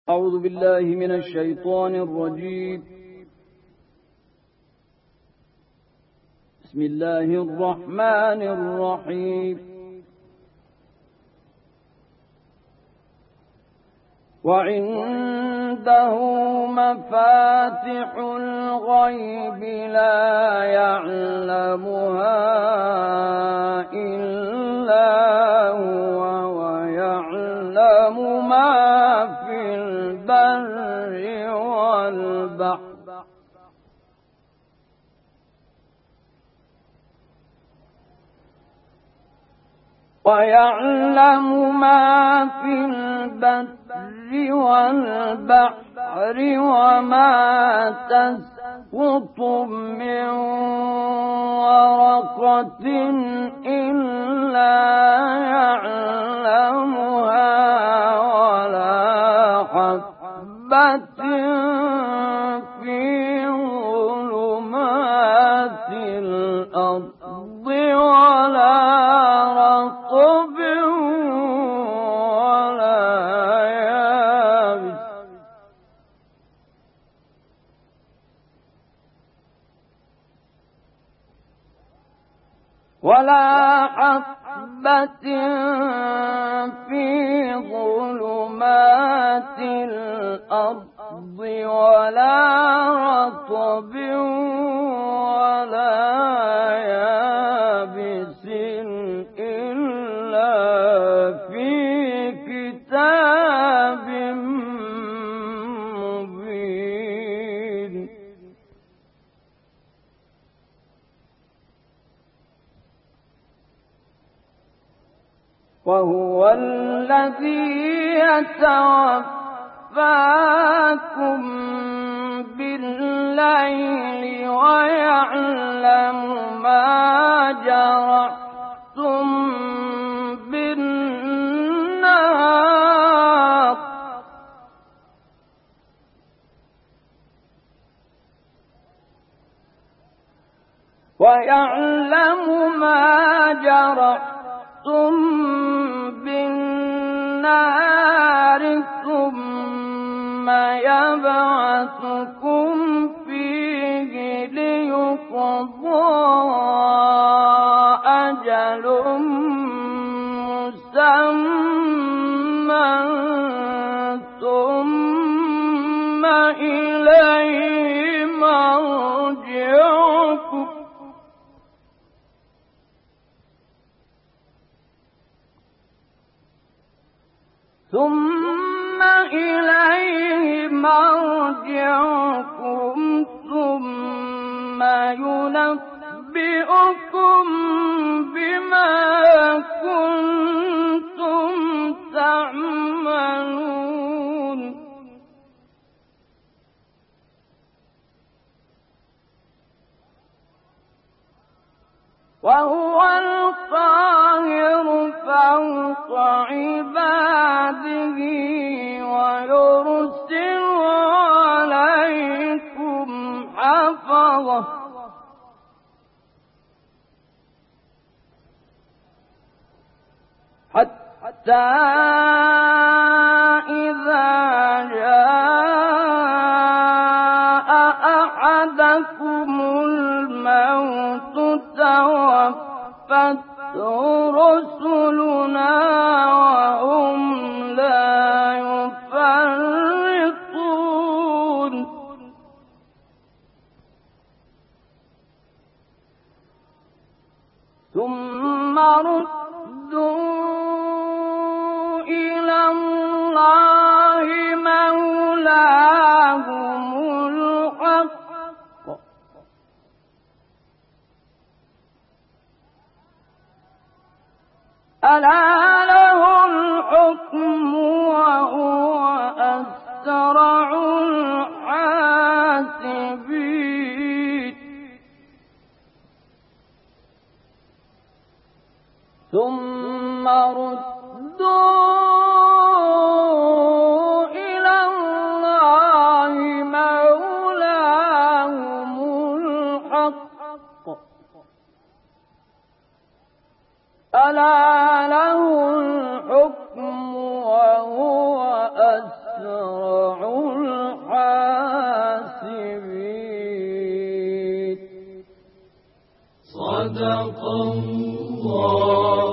أعوذ بالله من الشيطان الرجيم. بسم الله الرحمن الرحيم. وعنده مفاتح الغيب لا يعلمها إلا هو ويعلم ما في البر والبحر وما تسقط من ورقة إلا يعلمها ولا حبة في ظلمات الأرض ولا رطب ولا حبة في ظلمات الأرض ولا رطب ولا يابس إلا في كتاب مبين. وهو الذي يتوفاكم بالليل ويعلم ما جرحتم بالنهار ثم يبعثكم فيه ليقضى أجل مسمى ثم إليه مرجعكم ثم ينبئكم بما كنتم تعملون. وهو القاهر فوق عباده ويرسل عليكم حفظة حتى إذا جاء أحدكم الموت توفته رسلنا وهم لا يفرطون. ثم ردوا إلى الله مولاهم الحق ألا له الحكم وهو أسرع الحاسبين. ثم ردوا إلى الله مولاهم الحق ألا له الحكم وهو أسرع صدق الله